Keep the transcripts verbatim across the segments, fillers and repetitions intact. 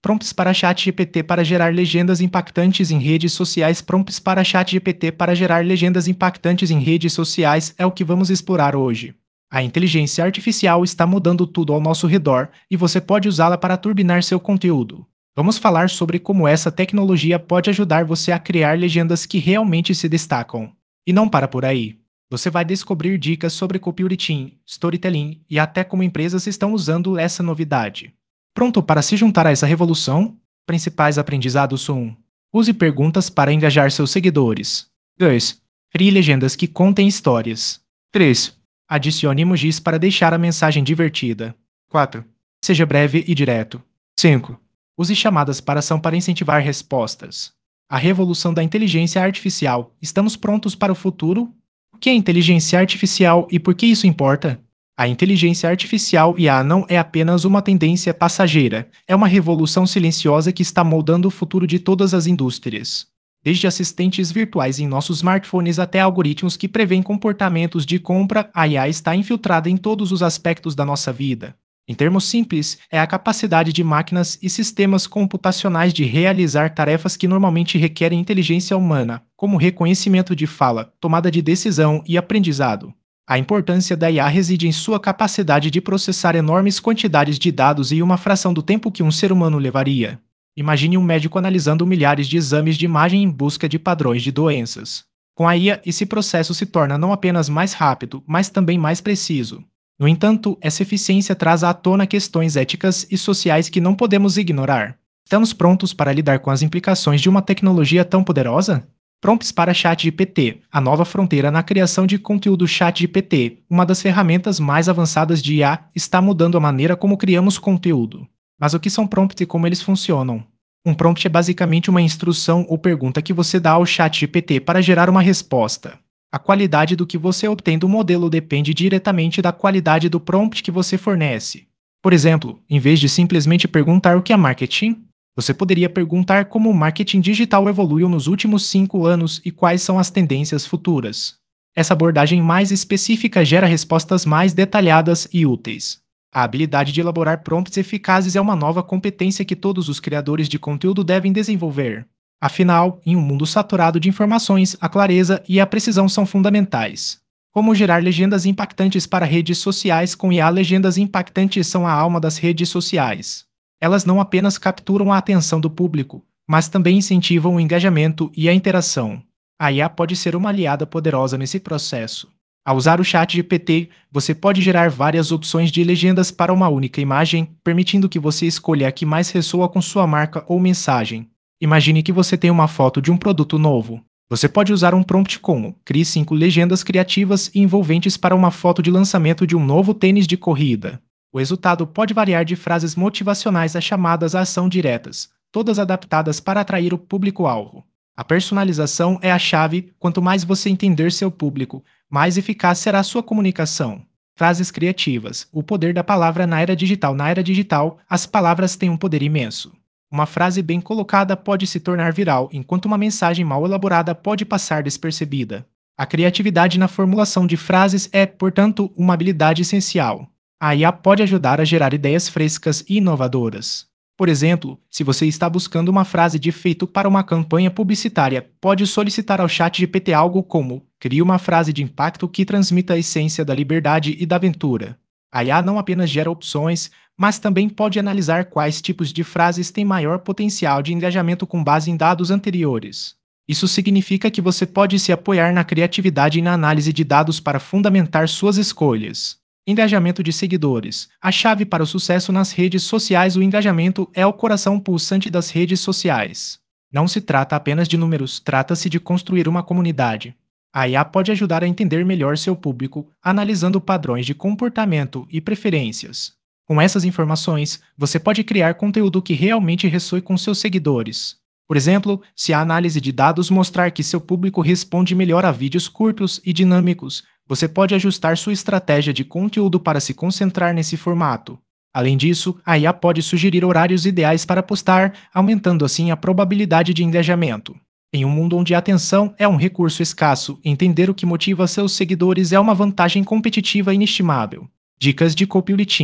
Prompts para ChatGPT para gerar legendas impactantes em redes sociais. Prompts para ChatGPT para gerar legendas impactantes em redes sociais é o que vamos explorar hoje. A inteligência artificial está mudando tudo ao nosso redor e você pode usá-la para turbinar seu conteúdo. Vamos falar sobre como essa tecnologia pode ajudar você a criar legendas que realmente se destacam. E não para por aí. Você vai descobrir dicas sobre copywriting, storytelling e até como empresas estão usando essa novidade. Pronto para se juntar a essa revolução? Principais aprendizados um. Use perguntas para engajar seus seguidores. dois. Crie legendas que contem histórias. três. Adicione emojis para deixar a mensagem divertida. quatro. Seja breve e direto. cinco. Use chamadas para ação para incentivar respostas. A revolução da inteligência artificial. Estamos prontos para o futuro? O que é inteligência artificial e por que isso importa? A inteligência artificial I A não é apenas uma tendência passageira, é uma revolução silenciosa que está moldando o futuro de todas as indústrias. Desde assistentes virtuais em nossos smartphones até algoritmos que prevêem comportamentos de compra, a I A está infiltrada em todos os aspectos da nossa vida. Em termos simples, é a capacidade de máquinas e sistemas computacionais de realizar tarefas que normalmente requerem inteligência humana, como reconhecimento de fala, tomada de decisão e aprendizado. A importância da I A reside em sua capacidade de processar enormes quantidades de dados em uma fração do tempo que um ser humano levaria. Imagine um médico analisando milhares de exames de imagem em busca de padrões de doenças. Com a I A, esse processo se torna não apenas mais rápido, mas também mais preciso. No entanto, essa eficiência traz à tona questões éticas e sociais que não podemos ignorar. Estamos prontos para lidar com as implicações de uma tecnologia tão poderosa? Prompts para ChatGPT, a nova fronteira na criação de conteúdo. ChatGPT, uma das ferramentas mais avançadas de I A, está mudando a maneira como criamos conteúdo. Mas o que são prompts e como eles funcionam? Um prompt é basicamente uma instrução ou pergunta que você dá ao ChatGPT para gerar uma resposta. A qualidade do que você obtém do modelo depende diretamente da qualidade do prompt que você fornece. Por exemplo, em vez de simplesmente perguntar o que é marketing, você poderia perguntar como o marketing digital evoluiu nos últimos cinco anos e quais são as tendências futuras. Essa abordagem mais específica gera respostas mais detalhadas e úteis. A habilidade de elaborar prompts eficazes é uma nova competência que todos os criadores de conteúdo devem desenvolver. Afinal, em um mundo saturado de informações, a clareza e a precisão são fundamentais. Como gerar legendas impactantes para redes sociais com I A? Legendas impactantes são a alma das redes sociais. Elas não apenas capturam a atenção do público, mas também incentivam o engajamento e a interação. A I A pode ser uma aliada poderosa nesse processo. Ao usar o ChatGPT, você pode gerar várias opções de legendas para uma única imagem, permitindo que você escolha a que mais ressoa com sua marca ou mensagem. Imagine que você tem uma foto de um produto novo. Você pode usar um prompt como: crie cinco legendas criativas e envolventes para uma foto de lançamento de um novo tênis de corrida. O resultado pode variar de frases motivacionais a chamadas à ação diretas, todas adaptadas para atrair o público-alvo. A personalização é a chave. Quanto mais você entender seu público, mais eficaz será a sua comunicação. Frases criativas. O poder da palavra na era digital. Na era digital, as palavras têm um poder imenso. Uma frase bem colocada pode se tornar viral, enquanto uma mensagem mal elaborada pode passar despercebida. A criatividade na formulação de frases é, portanto, uma habilidade essencial. A I A pode ajudar a gerar ideias frescas e inovadoras. Por exemplo, se você está buscando uma frase de efeito para uma campanha publicitária, pode solicitar ao ChatGPT algo como: crie uma frase de impacto que transmita a essência da liberdade e da aventura. A I A não apenas gera opções, mas também pode analisar quais tipos de frases têm maior potencial de engajamento com base em dados anteriores. Isso significa que você pode se apoiar na criatividade e na análise de dados para fundamentar suas escolhas. Engajamento de seguidores. A chave para o sucesso nas redes sociais. O engajamento é o coração pulsante das redes sociais. Não se trata apenas de números, trata-se de construir uma comunidade. A I A pode ajudar a entender melhor seu público, analisando padrões de comportamento e preferências. Com essas informações, você pode criar conteúdo que realmente ressoe com seus seguidores. Por exemplo, se a análise de dados mostrar que seu público responde melhor a vídeos curtos e dinâmicos, você pode ajustar sua estratégia de conteúdo para se concentrar nesse formato. Além disso, a I A pode sugerir horários ideais para postar, aumentando assim a probabilidade de engajamento. Em um mundo onde a atenção é um recurso escasso, entender o que motiva seus seguidores é uma vantagem competitiva inestimável. Dicas de copywriting.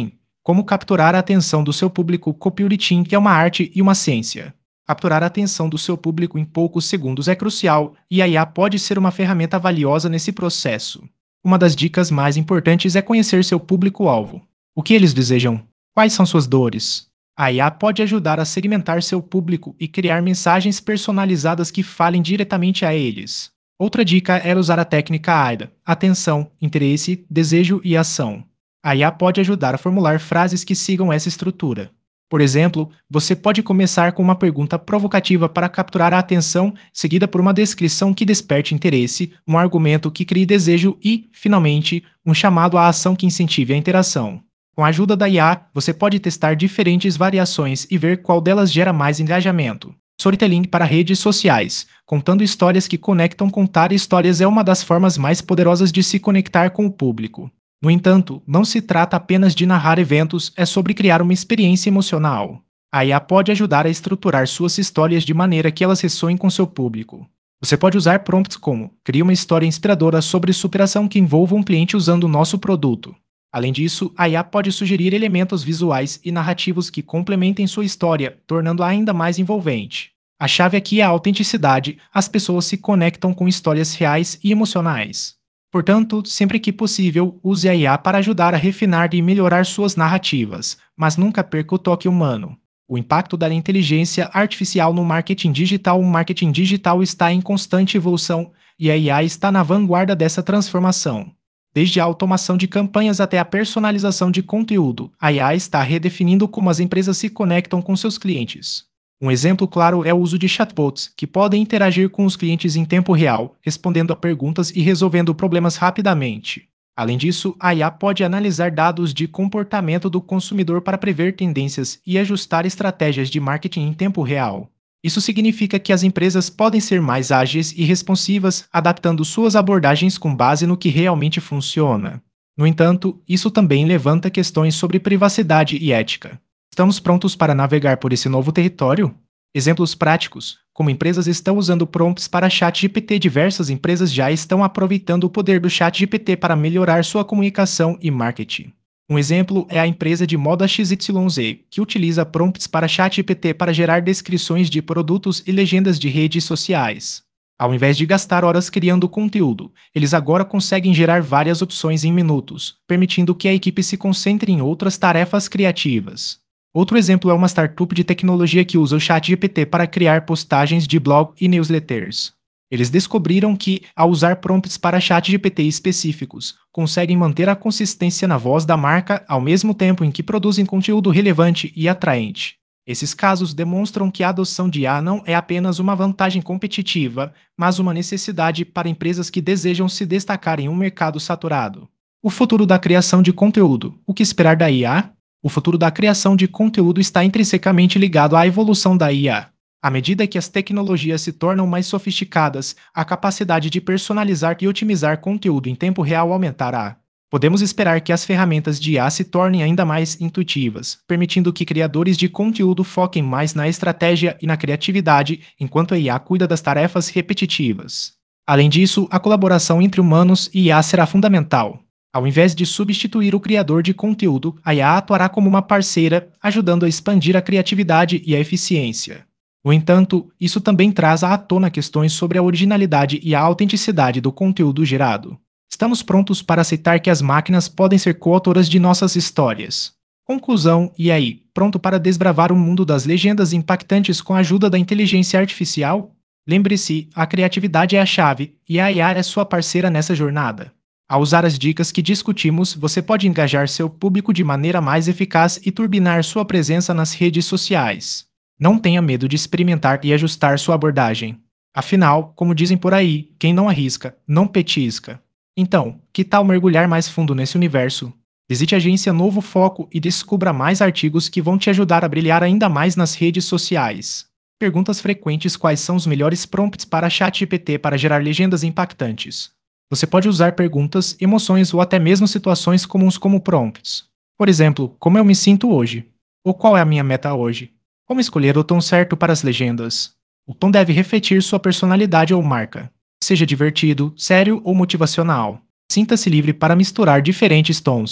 Como capturar a atenção do seu público. Copywriting é uma arte e uma ciência. Capturar a atenção do seu público em poucos segundos é crucial, e a I A pode ser uma ferramenta valiosa nesse processo. Uma das dicas mais importantes é conhecer seu público-alvo. O que eles desejam? Quais são suas dores? A I A pode ajudar a segmentar seu público e criar mensagens personalizadas que falem diretamente a eles. Outra dica é usar a técnica AIDA: atenção, interesse, desejo e ação. A I A pode ajudar a formular frases que sigam essa estrutura. Por exemplo, você pode começar com uma pergunta provocativa para capturar a atenção, seguida por uma descrição que desperte interesse, um argumento que crie desejo e, finalmente, um chamado à ação que incentive a interação. Com a ajuda da I A, você pode testar diferentes variações e ver qual delas gera mais engajamento. Storytelling para redes sociais. Contando histórias que conectam. Contar histórias é uma das formas mais poderosas de se conectar com o público. No entanto, não se trata apenas de narrar eventos, é sobre criar uma experiência emocional. A I A pode ajudar a estruturar suas histórias de maneira que elas ressoem com seu público. Você pode usar prompts como: crie uma história inspiradora sobre superação que envolva um cliente usando o nosso produto. Além disso, a I A pode sugerir elementos visuais e narrativos que complementem sua história, tornando-a ainda mais envolvente. A chave aqui é a autenticidade. As pessoas se conectam com histórias reais e emocionais. Portanto, sempre que possível, use a I A para ajudar a refinar e melhorar suas narrativas, mas nunca perca o toque humano. O impacto da inteligência artificial no marketing digital. O marketing digital está em constante evolução, e a I A está na vanguarda dessa transformação. Desde a automação de campanhas até a personalização de conteúdo, a I A está redefinindo como as empresas se conectam com seus clientes. Um exemplo claro é o uso de chatbots, que podem interagir com os clientes em tempo real, respondendo a perguntas e resolvendo problemas rapidamente. Além disso, a I A pode analisar dados de comportamento do consumidor para prever tendências e ajustar estratégias de marketing em tempo real. Isso significa que as empresas podem ser mais ágeis e responsivas, adaptando suas abordagens com base no que realmente funciona. No entanto, isso também levanta questões sobre privacidade e ética. Estamos prontos para navegar por esse novo território? Exemplos práticos: como empresas estão usando prompts para ChatGPT. Diversas empresas já estão aproveitando o poder do ChatGPT para melhorar sua comunicação e marketing. Um exemplo é a empresa de moda X Y Z, que utiliza prompts para ChatGPT para gerar descrições de produtos e legendas de redes sociais. Ao invés de gastar horas criando conteúdo, eles agora conseguem gerar várias opções em minutos, permitindo que a equipe se concentre em outras tarefas criativas. Outro exemplo é uma startup de tecnologia que usa o ChatGPT para criar postagens de blog e newsletters. Eles descobriram que, ao usar prompts para ChatGPT específicos, conseguem manter a consistência na voz da marca ao mesmo tempo em que produzem conteúdo relevante e atraente. Esses casos demonstram que a adoção de I A não é apenas uma vantagem competitiva, mas uma necessidade para empresas que desejam se destacar em um mercado saturado. O futuro da criação de conteúdo. O que esperar da I A? O futuro da criação de conteúdo está intrinsecamente ligado à evolução da I A. À medida que as tecnologias se tornam mais sofisticadas, a capacidade de personalizar e otimizar conteúdo em tempo real aumentará. Podemos esperar que as ferramentas de I A se tornem ainda mais intuitivas, permitindo que criadores de conteúdo foquem mais na estratégia e na criatividade, enquanto a I A cuida das tarefas repetitivas. Além disso, a colaboração entre humanos e I A será fundamental. Ao invés de substituir o criador de conteúdo, a I A atuará como uma parceira, ajudando a expandir a criatividade e a eficiência. No entanto, isso também traz à tona questões sobre a originalidade e a autenticidade do conteúdo gerado. Estamos prontos para aceitar que as máquinas podem ser coautoras de nossas histórias. Conclusão: e aí, pronto para desbravar o mundo das legendas impactantes com a ajuda da inteligência artificial? Lembre-se, a criatividade é a chave, e a I A é sua parceira nessa jornada. Ao usar as dicas que discutimos, você pode engajar seu público de maneira mais eficaz e turbinar sua presença nas redes sociais. Não tenha medo de experimentar e ajustar sua abordagem. Afinal, como dizem por aí, quem não arrisca, não petisca. Então, que tal mergulhar mais fundo nesse universo? Visite a agência Novo Foco e descubra mais artigos que vão te ajudar a brilhar ainda mais nas redes sociais. Perguntas frequentes: quais são os melhores prompts para ChatGPT para gerar legendas impactantes? Você pode usar perguntas, emoções ou até mesmo situações comuns como prompts. Por exemplo, como eu me sinto hoje? Ou qual é a minha meta hoje? Como escolher o tom certo para as legendas? O tom deve refletir sua personalidade ou marca. Seja divertido, sério ou motivacional. Sinta-se livre para misturar diferentes tons.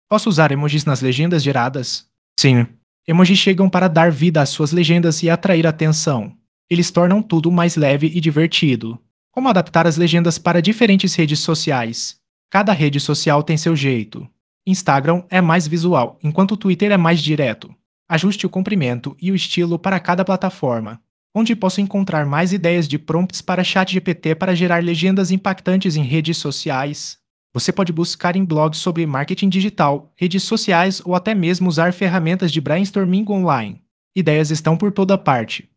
Posso usar emojis nas legendas geradas? Sim. Emojis chegam para dar vida às suas legendas e atrair atenção. Eles tornam tudo mais leve e divertido. Como adaptar as legendas para diferentes redes sociais? Cada rede social tem seu jeito. Instagram é mais visual, enquanto o Twitter é mais direto. Ajuste o comprimento e o estilo para cada plataforma. Onde posso encontrar mais ideias de prompts para ChatGPT para gerar legendas impactantes em redes sociais? Você pode buscar em blogs sobre marketing digital, redes sociais ou até mesmo usar ferramentas de brainstorming online. Ideias estão por toda parte.